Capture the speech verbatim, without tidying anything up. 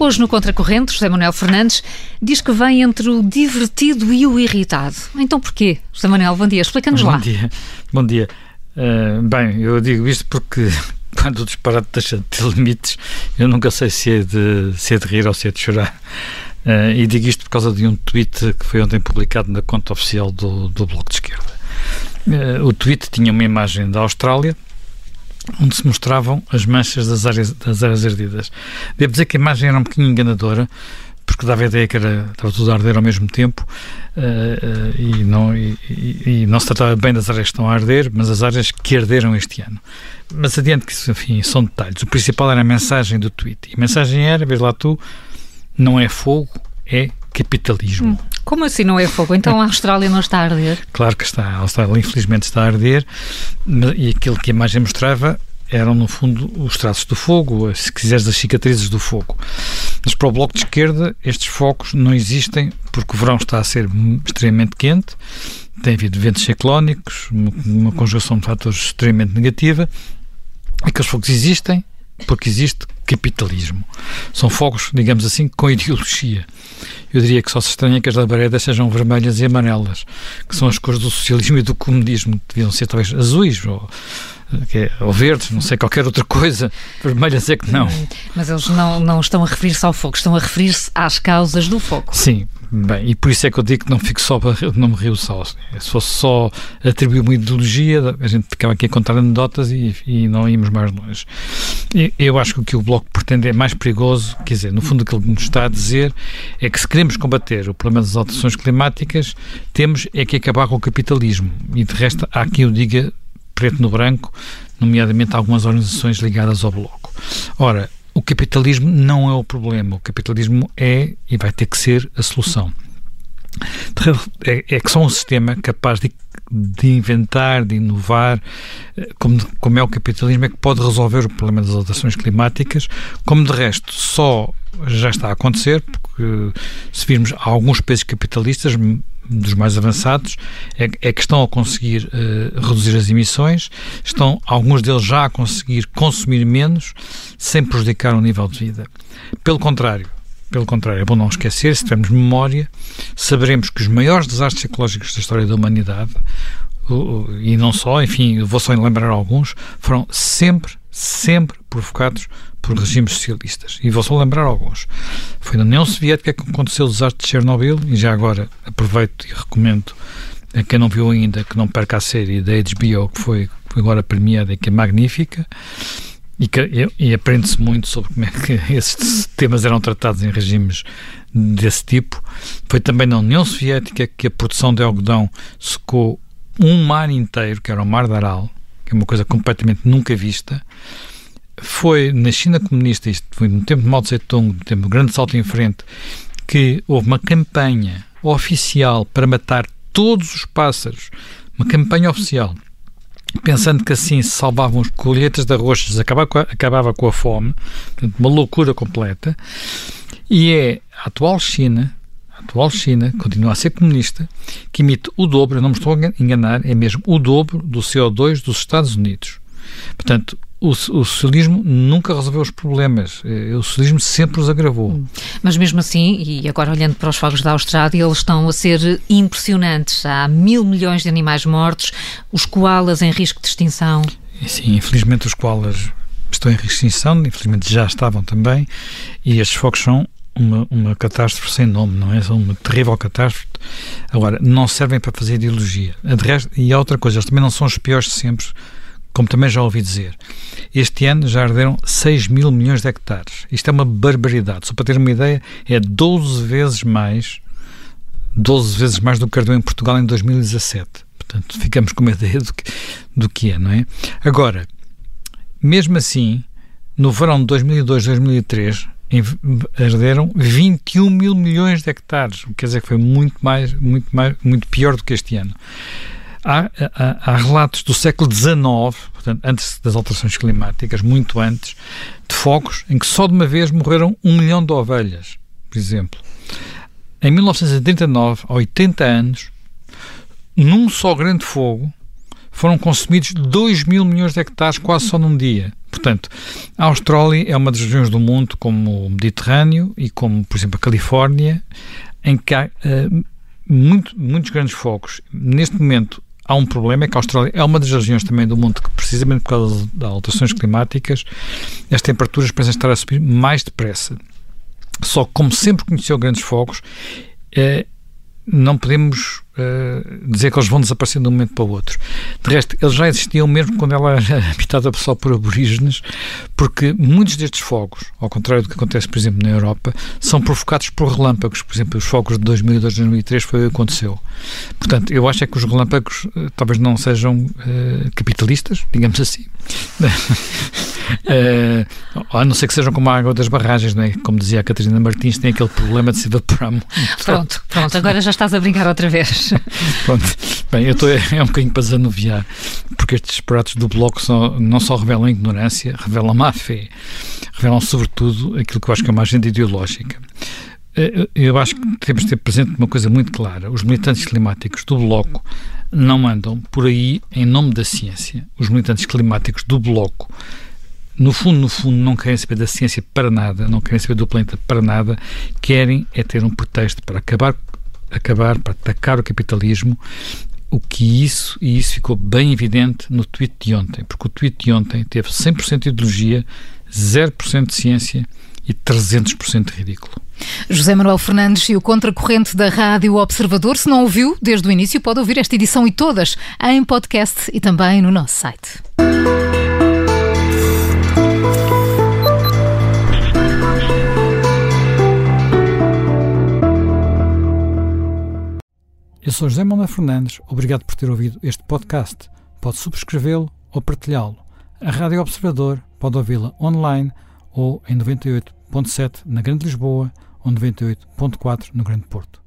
Hoje no Contracorrente, José Manuel Fernandes diz que vem entre o divertido e o irritado. Então porquê? José Manuel, bom dia, explica-nos lá. Bom dia, bom dia. Uh, bem, eu digo isto porque quando o disparate deixa de ter limites, eu nunca sei se é de, se é de rir ou se é de chorar. Uh, e digo isto por causa de um tweet que foi ontem publicado na conta oficial do, do Bloco de Esquerda. Uh, o tweet tinha uma imagem da Austrália, onde se mostravam as manchas das áreas, das áreas ardidas. Devo dizer que a imagem era um bocadinho enganadora, porque dava a ideia que era, estava tudo a arder ao mesmo tempo, uh, uh, e, não, e, e, e não se tratava bem das áreas que estão a arder, mas as áreas que arderam este ano. Mas adiante que isso, enfim, são detalhes. O principal era a mensagem do tweet. E a mensagem era, vês lá tu, não é fogo, é capitalismo. Hum, como assim não é fogo? Então a Austrália não está a arder? Claro que está. A Austrália infelizmente está a arder, e aquilo que a imagem mostrava eram, no fundo, os traços do fogo, se quiseres, as cicatrizes do fogo. Mas para o Bloco de Esquerda, estes focos não existem porque o verão está a ser extremamente quente, tem havido ventos ciclónicos, uma, uma conjugação de fatores extremamente negativa. Aqueles focos existem porque existe capitalismo. São fogos, digamos assim, com ideologia. Eu diria que só se estranha que as labaredas sejam vermelhas e amarelas, que são as cores do socialismo e do comunismo. Deviam ser talvez azuis ou, ou verdes, não sei, qualquer outra coisa. Vermelhas é que não. Mas eles não, não estão a referir-se ao fogo, estão a referir-se às causas do fogo. Sim. Bem, e por isso é que eu digo que não fico só, não me rio só. Se fosse só atribuir uma ideologia, a gente ficava aqui a contar anedotas e, e não íamos mais longe. Eu acho que o que o Bloco pretende é mais perigoso, quer dizer, no fundo o que ele nos está a dizer é que se queremos combater o problema das alterações climáticas, temos é que acabar com o capitalismo. E de resto, há quem o diga preto no branco, nomeadamente algumas organizações ligadas ao Bloco. Ora, o capitalismo não é o problema, o capitalismo é e vai ter que ser a solução. É, é que só um sistema capaz de, de inventar, de inovar, como, como é o capitalismo, é que pode resolver o problema das alterações climáticas, como de resto só já está a acontecer, porque se virmos alguns países capitalistas, dos mais avançados, é, é que estão a conseguir uh, reduzir as emissões, estão alguns deles já a conseguir consumir menos, sem prejudicar o nível de vida. Pelo contrário, pelo contrário, é bom não esquecer, se tivermos memória, saberemos que os maiores desastres ecológicos da história da humanidade, uh, uh, e não só, enfim, vou só lembrar alguns, foram sempre, sempre provocados por regimes socialistas. E vou só lembrar alguns. Foi na União Soviética que aconteceu o desastre de Chernobyl, e já agora aproveito e recomendo a quem não viu ainda que não perca a série da H B O, que foi, foi agora premiada e que é magnífica, e, que, e, e aprende-se muito sobre como é que esses temas eram tratados em regimes desse tipo. Foi também na União Soviética que a produção de algodão secou um mar inteiro, que era o Mar de Aral, que é uma coisa completamente nunca vista. Foi na China comunista, isto foi no tempo de Mao Tse-tung, no tempo do grande salto em frente, que houve uma campanha oficial para matar todos os pássaros, uma campanha oficial, pensando que assim se salvavam as colheitas de arroz, acabava com a, acabava com a fome, portanto, uma loucura completa. E é a atual China, a atual China, continua a ser comunista, que emite o dobro, eu não me estou a enganar, é mesmo o dobro do C O dois dos Estados Unidos. Portanto, O, o socialismo nunca resolveu os problemas, o socialismo sempre os agravou. Mas mesmo assim, e agora olhando para os fogos da Austrália, eles estão a ser impressionantes. Há mil milhões de animais mortos, os koalas em risco de extinção. Sim, infelizmente os koalas estão em risco de extinção, infelizmente já estavam também, e estes fogos são uma, uma catástrofe sem nome, não é? São uma terrível catástrofe. Agora, não servem para fazer ideologia. E há outra coisa, eles também não são os piores de sempre, como também já ouvi dizer. Este ano já arderam seis mil milhões de hectares. Isto é uma barbaridade. Só para ter uma ideia, é doze vezes mais, doze vezes mais do que ardeu em Portugal em dois mil e dezassete. Portanto, ficamos com uma ideia do que, do que é, não é? Agora, mesmo assim, no verão de dois mil e dois, dois mil e três, arderam vinte e um mil milhões de hectares. Quer dizer que foi muito mais, muito mais, muito pior do que este ano. Há, há, há relatos do século dezenove, portanto, antes das alterações climáticas, muito antes, de fogos em que só de uma vez morreram um milhão de ovelhas, por exemplo. Em mil novecentos e trinta e nove, há oitenta anos, num só grande fogo, foram consumidos dois mil milhões de hectares quase só num dia. Portanto, a Austrália é uma das regiões do mundo, como o Mediterrâneo e como, por exemplo, a Califórnia, em que há uh, muito, muitos grandes focos. Neste momento, há um problema, é que a Austrália é uma das regiões também do mundo que, precisamente por causa das alterações climáticas, as temperaturas parecem estar a subir mais depressa. Só que, como sempre conheceu grandes focos, eh, não podemos uh, dizer que eles vão desaparecer de um momento para o outro. De resto, eles já existiam mesmo quando ela era habitada só por aborígenes, porque muitos destes fogos, ao contrário do que acontece, por exemplo, na Europa, são provocados por relâmpagos. Por exemplo, os fogos de dois mil e dois, dois mil e três foi o que aconteceu. Portanto, eu acho é que os relâmpagos uh, talvez não sejam uh, capitalistas, digamos assim. Uh, a não ser que sejam como a água das barragens, não é? Como dizia a Catarina Martins, tem aquele problema de se evaporar muito. Pronto, pronto, agora já estás a brincar outra vez. Pronto, bem, eu estou é um bocadinho para desanuviar, porque estes disparates do Bloco só, não só revelam ignorância, revelam má fé, revelam sobretudo aquilo que eu acho que é uma agenda ideológica. Eu acho que temos de ter presente uma coisa muito clara: os militantes climáticos do Bloco não andam por aí em nome da ciência. Os militantes climáticos do Bloco, no fundo, no fundo, não querem saber da ciência para nada, não querem saber do planeta para nada, querem é ter um pretexto para acabar, acabar para atacar o capitalismo, o que isso, e isso ficou bem evidente no tweet de ontem, porque o tweet de ontem teve cem por cento de ideologia, zero por cento de ciência e trezentos por cento de ridículo. José Manuel Fernandes e o Contracorrente da Rádio Observador. Se não ouviu desde o início, pode ouvir esta edição e todas em podcast e também no nosso site. Eu sou José Manuel Fernandes, obrigado por ter ouvido este podcast. Pode subscrevê-lo ou partilhá-lo. A Rádio Observador pode ouvi-la online ou em noventa e oito ponto sete na Grande Lisboa ou noventa e oito ponto quatro no Grande Porto.